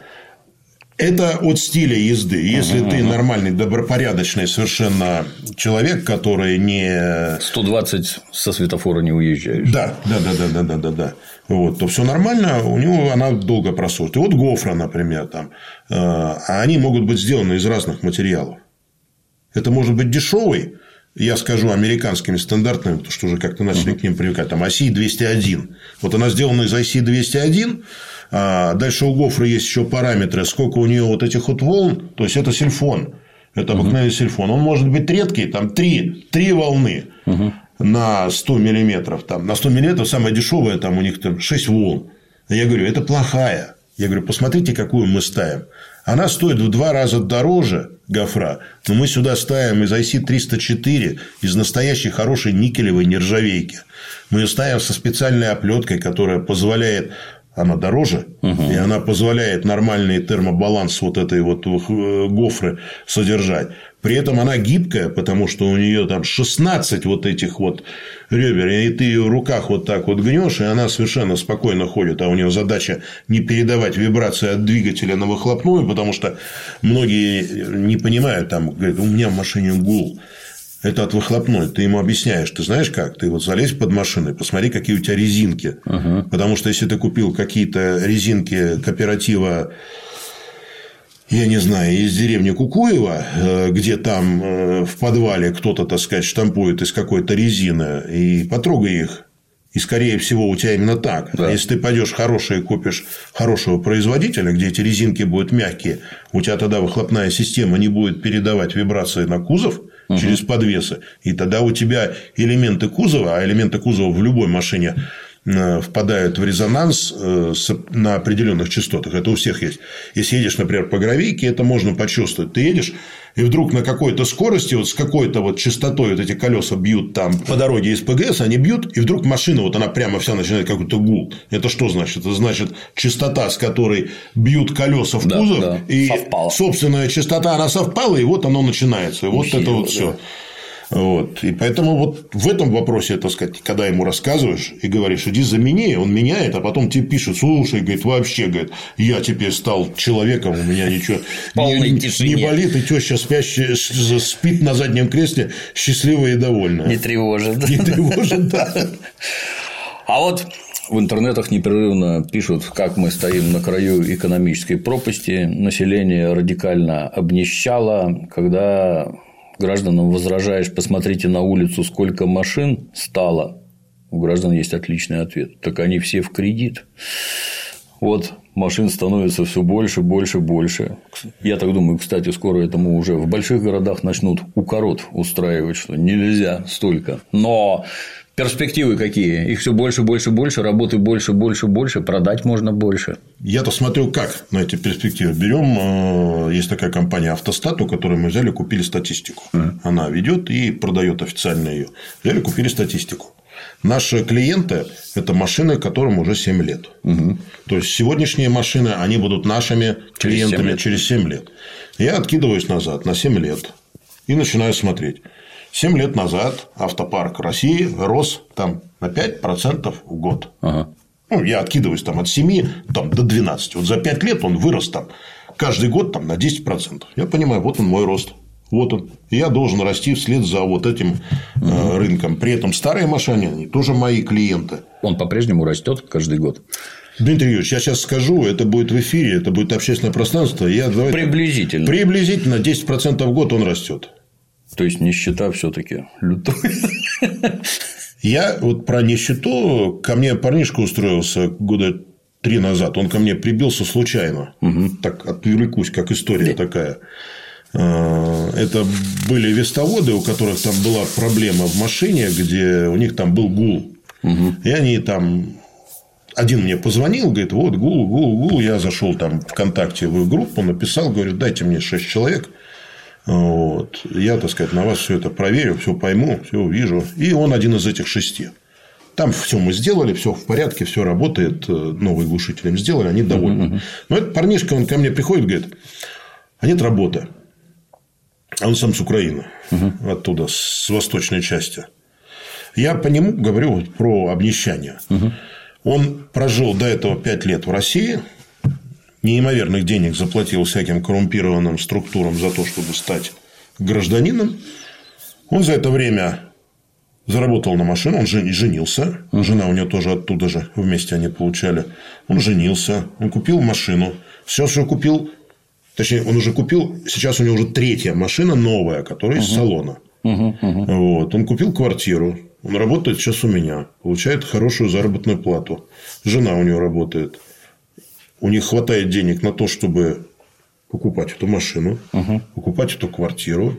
Это от стиля езды. Если uh-huh, ты uh-huh. нормальный, добропорядочный совершенно человек, который не... сто двадцать со светофора не уезжаешь. Да, да, да, да, да, да, да, да. Вот, то все нормально, у него она долго просушит. И вот гофра, например, там, э, а они могут быть сделаны из разных материалов. Это может быть дешевый, я скажу американскими стандартными, потому что уже как-то начали uh-huh. к ним привыкать. Там ай си двести один. Вот она сделана из ай си двести один. А дальше у гофры есть еще параметры, сколько у нее вот этих вот волн, то есть это сильфон, это обыкновенный uh-huh. сильфон, он может быть редкий, там три, три волны uh-huh. на сто миллиметров, там, на сто миллиметров самая дешевая, там у них там шесть волн. Я говорю, это плохая. Я говорю, посмотрите, какую мы ставим. Она стоит в два раза дороже гофра, но мы сюда ставим из ай си триста четыре, из настоящей хорошей никелевой нержавейки. Мы ее ставим со специальной оплеткой, которая позволяет... Она дороже, угу. и она позволяет нормальный термобаланс вот этой вот гофры содержать. При этом она гибкая, потому что у нее там шестнадцать вот этих вот ребер, и ты ее в руках вот так вот гнешь, и она совершенно спокойно ходит. А у нее задача не передавать вибрации от двигателя на выхлопную, потому что многие не понимают, там говорят, у меня в машине гул. Это от выхлопной. Ты ему объясняешь, ты знаешь как? Ты вот залезь под машиной, посмотри, какие у тебя резинки. Uh-huh. Потому что если ты купил какие-то резинки кооператива, я не знаю, из деревни Кукуева, где там в подвале кто-то, так сказать, штампует из какой-то резины, и потрогай их. И, скорее всего, у тебя именно так. Да. Если ты пойдешь хорошие, купишь хорошего производителя, где эти резинки будут мягкие, у тебя тогда выхлопная система не будет передавать вибрации на кузов угу. через подвесы. И тогда у тебя элементы кузова, а элементы кузова в любой машине впадают в резонанс на определенных частотах. Это у всех есть. Если едешь, например, по гравийке, это можно почувствовать. Ты едешь, и вдруг на какой-то скорости, вот с какой-то вот частотой вот эти колеса бьют там по дороге из пэ гэ эс, они бьют, и вдруг машина, вот она прямо вся начинает какой-то гул. Это что значит? Это значит, частота, с которой бьют колеса в кузов, да, да. и совпало. Собственная частота, она совпала, и вот оно начинается. И вот Ухило, это вот да. все. Вот. И поэтому вот в этом вопросе, так сказать, когда ему рассказываешь и говоришь, иди замени, он меняет, а потом тебе пишет, слушай, говорит, вообще, говорит, я теперь стал человеком, у меня ничего не, не болит, и теща спящая спит на заднем кресле, счастливая и довольная. Не тревожит. Не тревожит, да. А вот в интернетах непрерывно пишут, как мы стоим на краю экономической пропасти, население радикально обнищало, когда гражданам возражаешь, посмотрите на улицу, сколько машин стало, у граждан есть отличный ответ. Так они все в кредит. Вот машин становится все больше, больше, больше. Я так думаю, кстати, скоро этому уже в больших городах начнут укорот устраивать, что нельзя столько. Но перспективы какие? Их все больше, больше, больше, работы больше, больше, больше, продать можно больше. Я-то смотрю, как на эти перспективы. Берем, есть такая компания Автостат, у которой мы взяли, купили статистику. Mm. Она ведет и продает официально ее. Взяли, купили статистику. Наши клиенты – это машины, которым уже семь лет. Угу. То есть сегодняшние машины, они будут нашими через клиентами семь через семь лет. Я откидываюсь назад на семь лет и начинаю смотреть. семь лет назад автопарк России рос там на пять процентов в год. Ага. Ну, я откидываюсь там от семи там, до двенадцати. Вот за пять лет он вырос там каждый год там, на десять процентов. Я понимаю, вот он мой рост. Вот он. И я должен расти вслед за вот этим э, рынком. При этом старые машины, они тоже мои клиенты. Он по-прежнему растет каждый год. Дмитрий Юрьевич, я сейчас скажу, это будет в эфире, это будет общественное пространство. Я, давайте... Приблизительно. Приблизительно десять процентов в год он растет. То есть нищета все-таки лютует. Я вот про нищету, ко мне парнишка устроился года три назад, он ко мне прибился случайно. Угу. Так отвлекусь, как история да. такая. Это были вестоводы, у которых там была проблема в машине, где у них там был гул. Угу. И они там... Один мне позвонил, говорит, вот гул, гул, гул. Я зашел там ВКонтакте в их группу, написал, говорю, дайте мне шесть человек. Вот. Я, так сказать, на вас все это проверю, все пойму, все увижу. И он один из этих шести. Там все мы сделали, все в порядке, все работает. Новый глушитель им сделали, они довольны. Uh-huh. Но этот парнишка, он ко мне приходит, говорит, а нет работы. А он сам с Украины, uh-huh. оттуда, с восточной части. Я по нему говорю про обнищание. Uh-huh. Он прожил до этого пять лет в России. Неимоверных денег заплатил всяким коррумпированным структурам за то, чтобы стать гражданином. Он за это время заработал на машину, он женился. Жена у него тоже оттуда же, вместе они получали. Он женился, он купил машину. Все, что купил, точнее, он уже купил, сейчас у него уже третья машина новая, которая из салона. Uh-huh, uh-huh. Вот. Он купил квартиру. Он работает сейчас у меня. Получает хорошую заработную плату. Жена у него работает. У них хватает денег на то, чтобы покупать эту машину, uh-huh. покупать эту квартиру.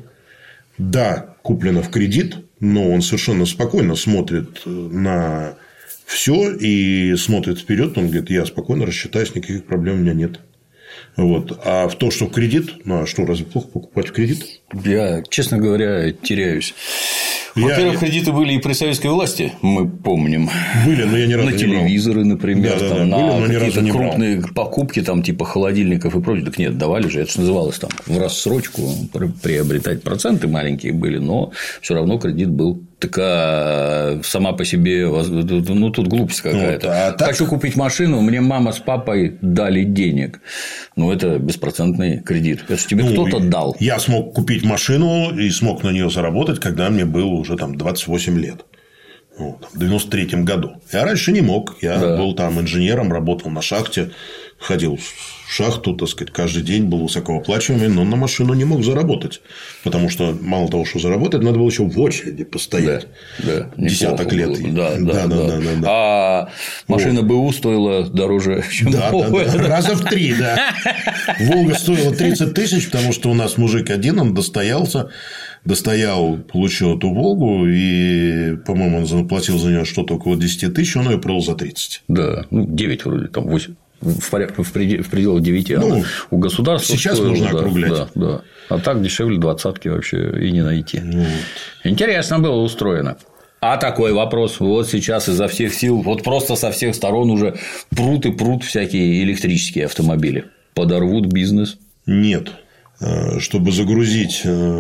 Да, куплено в кредит, но он совершенно спокойно смотрит на все и смотрит вперед. Он говорит, я спокойно рассчитаюсь, никаких проблем у меня нет. Вот. А в то, что в кредит, ну а что, разве плохо покупать в кредит? Я, честно говоря, теряюсь. Во-первых, я... кредиты были и при советской власти, мы помним. Были, но я ни разу на не телевизоры, брал. например, да, там, да, да, на были, какие-то крупные брал. покупки, там, типа холодильников и прочее. Так нет, давали же. Это же называлось там в рассрочку приобретать. Проценты маленькие были, но все равно кредит был. Такая сама по себе, ну тут глупость какая-то. Вот, а так... Хочу купить машину, мне мама с папой дали денег. Ну, это беспроцентный кредит. Это же тебе ну, кто-то дал. Я смог купить машину и смог на нее заработать, когда мне было уже там двадцать восемь лет. Вот, в девяносто третьем году. Я раньше не мог. Я да. был там инженером, работал на шахте, ходил в шахту, так сказать, каждый день был высокооплачиваемый, но на машину не мог заработать. Потому что мало того, что заработать, надо было еще в очереди постоять. Да, да, десяток лет. Да, да, да, да, да, да. А машина вот. БУ стоила дороже, чем да, новая. Да, да. Раза в три, да. Волга стоила тридцать тысяч, потому что у нас мужик один, он достоялся. Достоял, получил эту Волгу, и, по-моему, он заплатил за нее что-то около десять тысяч, он ее продал за тридцать. Да, ну, девять вроде, там восемь. В, порядке, в пределах девяти. Ну, у государства сейчас стоило, можно да, округлять. Да, да. А так дешевле двадцатки вообще и не найти. Вот. Интересно было устроено. А такой вопрос. Вот сейчас изо всех сил, вот просто со всех сторон уже прут и прут всякие электрические автомобили. Подорвут бизнес? Нет. Чтобы загрузить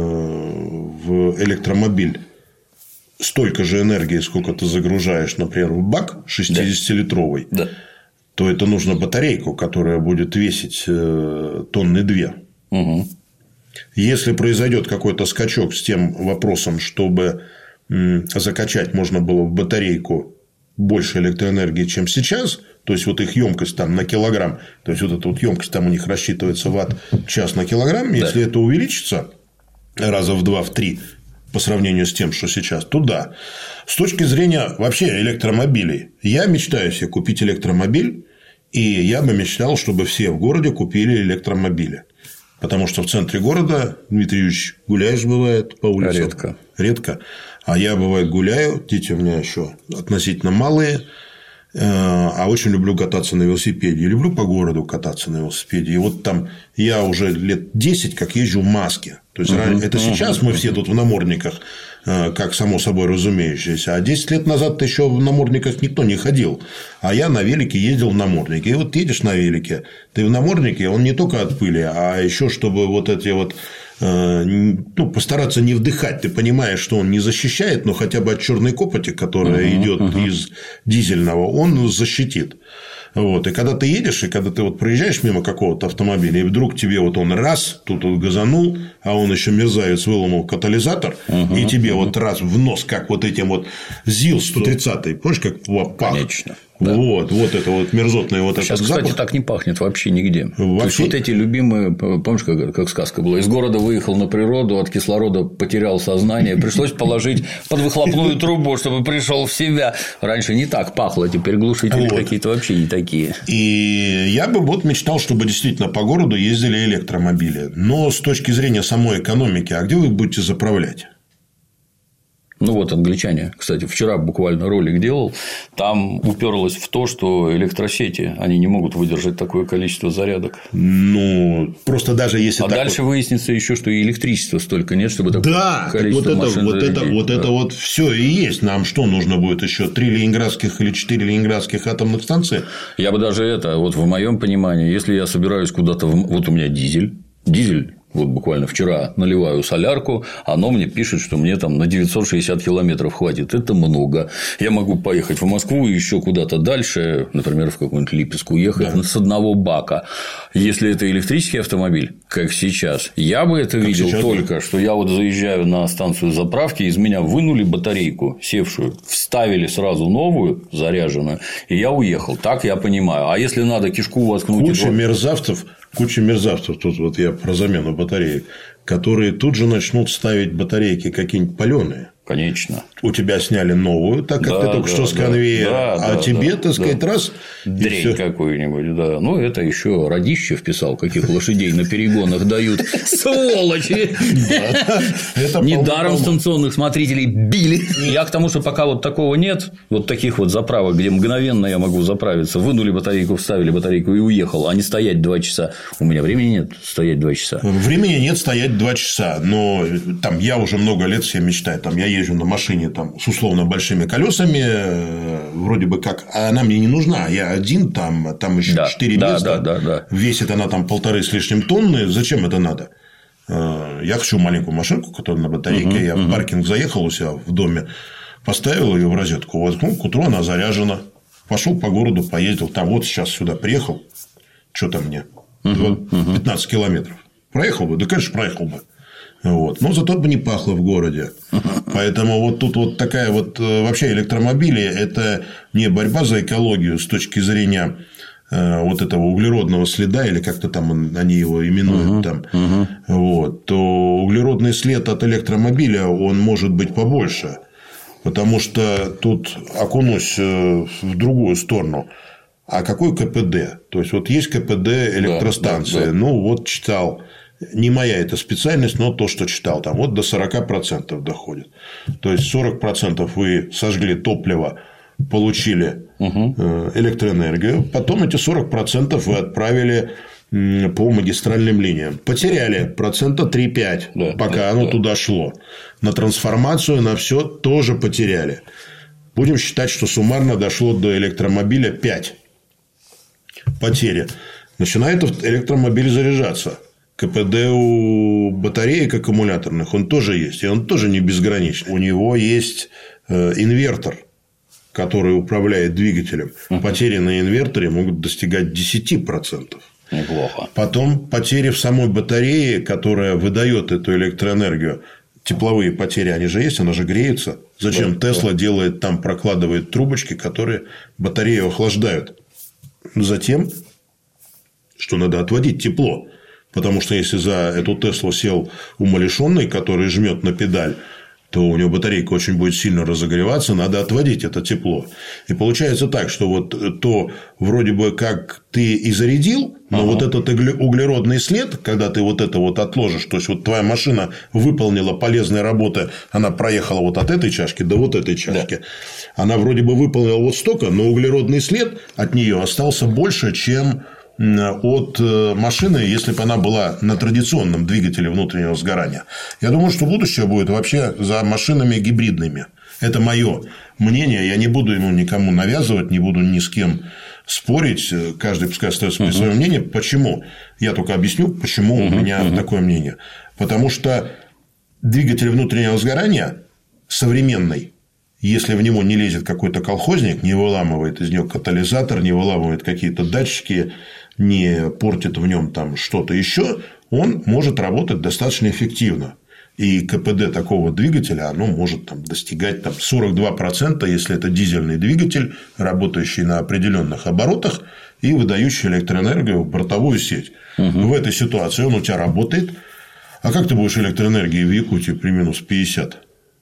в электромобиль столько же энергии, сколько ты загружаешь, например, в бак шестидесятилитровый, да. то это нужно батарейку, которая будет весить тонны две. Угу. Если произойдет какой-то скачок с тем вопросом, чтобы закачать можно было в батарейку больше электроэнергии, чем сейчас, то есть вот их емкость там на килограмм, то есть вот эта вот емкость там у них рассчитывается ватт-час на килограмм, да. если это увеличится раза в два, в три по сравнению с тем, что сейчас, то да. С точки зрения вообще электромобилей, я мечтаю себе купить электромобиль, и я бы мечтал, чтобы все в городе купили электромобили. Потому что в центре города, Дмитрий Юрьевич, гуляешь, бывает, по улице? Редко. Редко. А я, бывает, гуляю, дети у меня еще относительно малые, а очень люблю кататься на велосипеде. Я люблю по городу кататься на велосипеде. И вот там я уже лет десять как езжу в маске. То есть, uh-huh. это сейчас мы все тут в намордниках, как само собой разумеющееся. А десять лет назад-то еще в намордниках никто не ходил. А я на велике ездил в наморднике. И вот едешь на велике, ты в наморднике, он не только от пыли, а еще чтобы вот эти вот ну, постараться не вдыхать. Ты понимаешь, что он не защищает, но хотя бы от черной копоти, которая uh-huh, идет uh-huh. из дизельного, он защитит. Вот. И когда ты едешь, и когда ты вот проезжаешь мимо какого-то автомобиля, и вдруг тебе вот он раз, тут вот газанул, а он еще мерзавец выломал катализатор, uh-huh, и тебе uh-huh. вот раз в нос, как вот этим вот ЗИЛ сто тридцатый, помнишь, как пах? Конечно. Да. Вот, вот это вот мерзотное вот Сейчас, этот кстати, запах. так не пахнет вообще нигде. Вообще... То есть, вот эти любимые, помнишь, как, как сказка была, из города выехал на природу, от кислорода потерял сознание, пришлось положить под выхлопную трубу, чтобы пришел в себя. Раньше не так пахло, теперь глушители вот. Какие-то вообще не такие. И я бы вот мечтал, чтобы действительно по городу ездили электромобили. Но с точки зрения самой экономики, а где вы будете заправлять? Ну, вот англичане, кстати, вчера буквально ролик делал, там уперлось в то, что электросети, они не могут выдержать такое количество зарядок. Ну, просто даже если А так дальше вот... выяснится еще, что и электричества столько нет, чтобы такое да, количество вот машин это, вот это, вот да. это вот все и есть. Нам что нужно будет еще? Три ленинградских или четыре ленинградских атомных станции? Я бы даже это, вот в моем понимании, если я собираюсь куда-то, в... вот у меня дизель, дизель. Вот буквально вчера наливаю солярку, оно мне пишет, что мне там на девятьсот шестьдесят километров хватит. Это много. Я могу поехать в Москву и еще куда-то дальше, например, в какую-нибудь Липецк уехать да. с одного бака. Если это электрический автомобиль, как сейчас, я бы это как видел сейчас, только, да. что я вот заезжаю на станцию заправки, из меня вынули батарейку севшую, вставили сразу новую, заряженную, и я уехал. Так я понимаю. А если надо кишку воткнуть... Куча мерзавцев... Куча мерзавцев, тут вот я про замену батареек, которые тут же начнут ставить батарейки какие-нибудь паленые. Конечно. У тебя сняли новую, так как да, ты только да, что с конвейера, да, а да, тебе, да, так сказать, да. раз. Дрянь какую-нибудь, да. Ну, это еще Радищев писал, каких лошадей на перегонах дают. Сволочи! Недаром станционных смотрителей били. Я к тому, что пока вот такого нет, вот таких вот заправок, где мгновенно я могу заправиться, вынули батарейку, вставили батарейку и уехал, а не стоять два часа. У меня времени нет стоять два часа. Времени нет стоять два часа, но там я уже много лет себе мечтаю, там я езжу на машине там, с условно большими колесами, вроде бы как, а она мне не нужна. Я один, там, там еще да, четыре да, места, да, да, да. весит она там полторы с лишним тонны. Зачем это надо? Я хочу маленькую машинку, которая на батарейке. Uh-huh, я uh-huh. в паркинг заехал у себя в доме, поставил ее в розетку, воткнул, к утру она заряжена. Пошел по городу, поездил. Там вот сейчас сюда приехал, что-то мне uh-huh, uh-huh. пятнадцать километров. Проехал бы? Да, конечно, проехал бы. Вот. Но зато бы не пахло в городе. Поэтому вот тут вот такая вот вообще электромобили – это не борьба за экологию с точки зрения вот этого углеродного следа, или как-то там они его именуют, uh-huh, там, uh-huh. Вот, то углеродный след от электромобиля он может быть побольше. Потому что тут окунусь в другую сторону. А какой КПД? То есть, вот есть КПД электростанции. Да, да, да. Ну, вот читал. Не моя эта специальность, но то, что читал, там вот до сорок процентов доходит. То есть сорок процентов вы сожгли топливо, получили угу. электроэнергию, потом эти сорок процентов вы отправили по магистральным линиям. Потеряли процента три-пять, да, пока да, оно да. туда шло. На трансформацию, на все тоже потеряли. Будем считать, что суммарно дошло до электромобиля пять потери. Начинает электромобиль заряжаться. КПД у батареек аккумуляторных он тоже есть, и он тоже не безграничный. У него есть инвертор, который управляет двигателем. Uh-huh. Потери на инверторе могут достигать десять процентов. Неплохо. Потом потери в самой батарее, которая выдает эту электроэнергию. Тепловые потери, они же есть, она же греется. Зачем да, Тесла да. делает там, прокладывает трубочки, которые батарею охлаждают? Затем, что надо отводить тепло. Потому что если за эту Теслу сел умалишенный, который жмет на педаль, то у него батарейка очень будет сильно разогреваться, надо отводить это тепло. И получается так, что вот то вроде бы как ты и зарядил, но ага. вот этот углеродный след, когда ты вот это вот отложишь, то есть вот твоя машина выполнила полезные работы, она проехала вот от этой чашки до вот этой чашки, да. она вроде бы выполнила вот столько, но углеродный след от нее остался больше, чем от машины, если бы она была на традиционном двигателе внутреннего сгорания. Я думаю, что будущее будет вообще за машинами гибридными. Это мое мнение. Я не буду ему никому навязывать, не буду ни с кем спорить, каждый пускай остается при своем мнении. Почему? Я только объясню, почему у меня такое мнение. Потому что двигатель внутреннего сгорания современный, если в него не лезет какой-то колхозник, не выламывает из него катализатор, не выламывает какие-то датчики, не портит в нем там что-то еще, он может работать достаточно эффективно. И КПД такого двигателя оно может там, достигать там, сорок два процента, если это дизельный двигатель, работающий на определенных оборотах и выдающий электроэнергию в бортовую сеть. Угу. В этой ситуации он у тебя работает. А как ты будешь электроэнергии в Якутии при минус пятьдесят?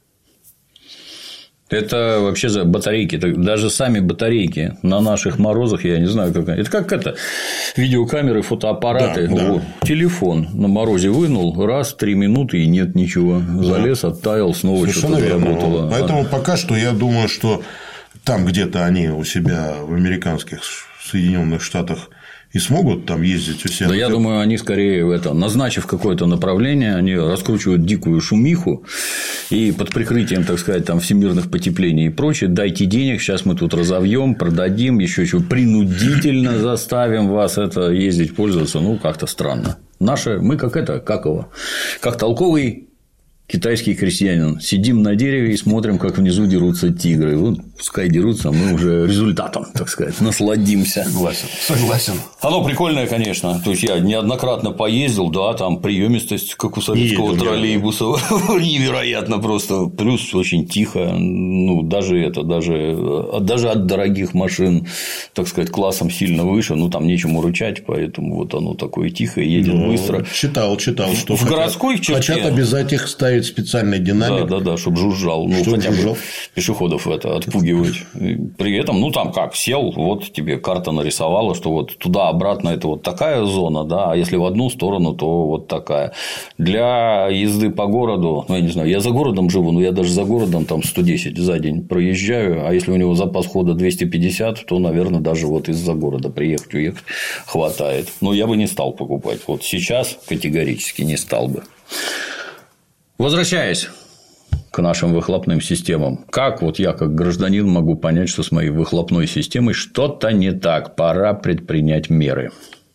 Это вообще за батарейки. Даже сами батарейки на наших морозах, я не знаю, как это. Как это? Видеокамеры, фотоаппараты. Да, да. Телефон на морозе вынул, раз, три минуты и нет ничего. Залез, да. Оттаял, снова что-то заработало. Поэтому а... пока что я думаю, что там где-то они у себя в американских Соединенных Штатах и смогут там ездить у себя. Да, я думаю, они скорее это, назначив какое-то направление, они раскручивают дикую шумиху и под прикрытием, так сказать, там всемирных потеплений и прочее, дайте денег, сейчас мы тут разовьем, продадим, еще чего принудительно заставим вас это ездить, пользоваться, ну как-то странно. Наши, мы как это, как его, как толковый китайский крестьянин. Сидим на дереве и смотрим, как внизу дерутся тигры. Вот, пускай дерутся, мы уже результатом, так сказать, насладимся. Согласен. Согласен. Оно прикольное, конечно. То есть я неоднократно поездил, да, там приемистость, как у советского Еду, троллейбуса, невероятно просто. Плюс очень тихо. Ну, даже это, даже, даже от дорогих машин, так сказать, классом сильно выше, ну там нечему рычать, поэтому вот оно такое тихое, едет ну, быстро. Читал, читал, что в хотят, городской черте хотят обязать их ставить специальный динамик. Да, да, да, чтобы жужжал. Ну, чтобы хотя жужжал. бы пешеходов это отпугивать. При этом, ну там как, сел, вот тебе карта нарисовала, что вот туда-обратно это вот такая зона, да, а если в одну сторону, то вот такая. Для езды по городу, ну я не знаю, я за городом живу, но я даже за городом там сто десять за день проезжаю, а если у него запас хода двести пятьдесят, то, наверное, даже вот из-за города приехать, уехать хватает. Но я бы не стал покупать. Вот сейчас категорически не стал бы. Возвращаясь к нашим выхлопным системам, как вот я как гражданин могу понять, что с моей выхлопной системой что-то не так, пора предпринять меры?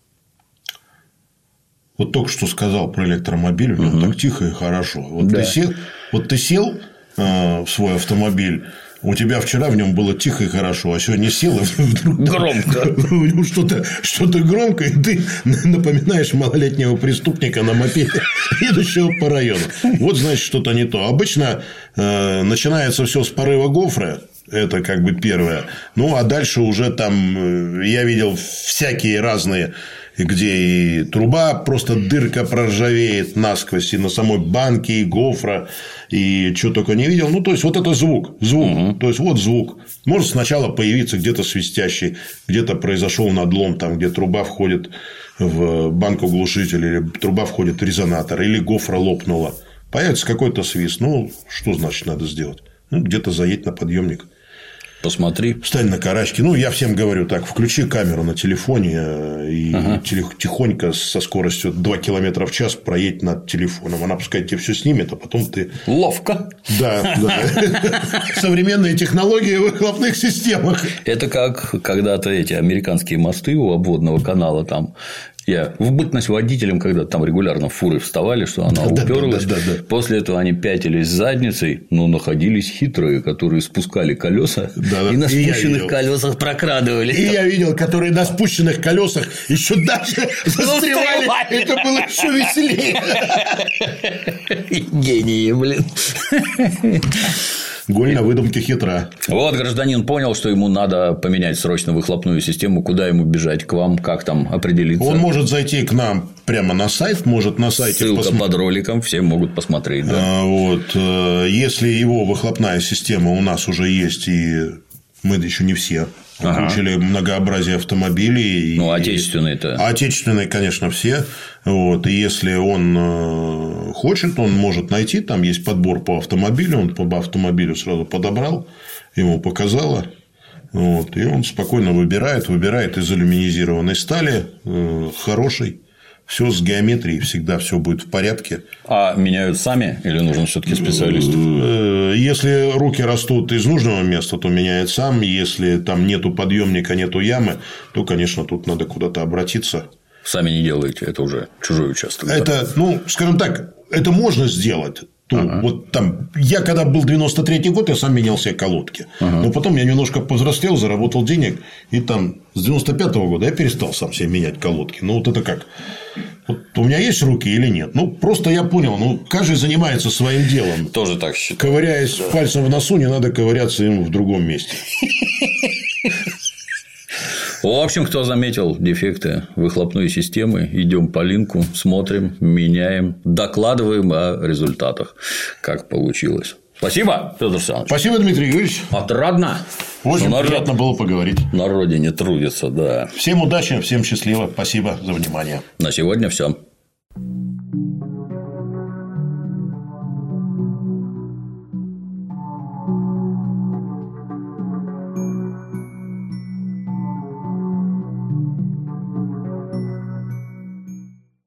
Вот только что сказал про электромобиль, у него угу. так тихо и хорошо. Вот, да. ты, сел, вот ты сел э, в свой автомобиль, у тебя вчера в нем было тихо и хорошо, а сегодня сел и вдруг громко. У него что-то, что-то громко, и ты напоминаешь малолетнего преступника на мопеде, едущего по району. Вот значит, что-то не то. Обычно э, начинается все с порыва гофры. Это как бы первое. Ну, а дальше уже там я видел всякие разные, где и труба просто дырка проржавеет насквозь, и на самой банке, и гофра, и что только не видел. Ну, то есть, вот это звук. Звук. Угу. То есть, вот звук. Может сначала появиться где-то свистящий, где-то произошел надлом, там, где труба входит в банку глушителя, или труба входит в резонатор, или гофра лопнула. Появится какой-то свист. Ну, что значит надо сделать? Ну, где-то заедь на подъемник. Посмотри. Встань на карачки. Ну, я всем говорю так: включи камеру на телефоне и ага. тихонько со скоростью два километра в час проедь над телефоном. Она пускай тебе все снимет, а потом ты. Ловко. Да, да. Современные технологии в выхлопных системах. Это как когда-то эти американские мосты у обводного канала там. Я в бытность водителем, когда там регулярно фуры вставали, что она да, уперлась. Да, да, да, да. После этого они пятились задницей, но находились хитрые, которые спускали колеса да, да. и на и спущенных колесах прокрадывались. И я видел, которые на спущенных колесах еще даже застревали. Это было еще веселее. Гении, блин. Голь на выдумке хитра. Вот гражданин понял, что ему надо поменять срочно выхлопную систему, куда ему бежать, к вам, как там определиться. Он может зайти к нам прямо на сайт, может на сайте. Ссылка посмотреть. Под роликом, все могут посмотреть. Да. А, вот, если его выхлопная система у нас уже есть, и мы еще не все включили ага. многообразие автомобилей. Ну, отечественные-то. Отечественные, конечно, все. Вот. И если он хочет, он может найти. Там есть подбор по автомобилю. Он по автомобилю сразу подобрал, ему показало. Вот. И он спокойно выбирает. Выбирает из алюминизированной стали, хорошей, Все с геометрией, всегда все будет в порядке. А меняют сами или нужен все-таки специалист? Если руки растут из нужного места, то меняет сам. Если там нету подъемника, нету ямы, то, конечно, тут надо куда-то обратиться. Сами не делаете, это уже чужой участок. Это, да? ну, скажем так, это можно сделать. То, ага. Вот там, я когда был девяносто третий год, я сам менял себе колодки. Ага. Но потом я немножко повзрослел, заработал денег. И там с девяносто пятого года я перестал сам себе менять колодки. Ну, вот это как? Вот у меня есть руки или нет? Ну, просто я понял, ну, каждый занимается своим делом. Тоже так считаю. Ковыряясь да. пальцем в носу, не надо ковыряться им в другом месте. В общем, кто заметил дефекты выхлопной системы, идем по линку, смотрим, меняем, докладываем о результатах, как получилось. Спасибо, Петр Александрович. Спасибо, Дмитрий Юрьевич. Отрадно. Очень на приятно было поговорить. На родине трудится, да. Всем удачи, всем счастливо. Спасибо за внимание. На сегодня все.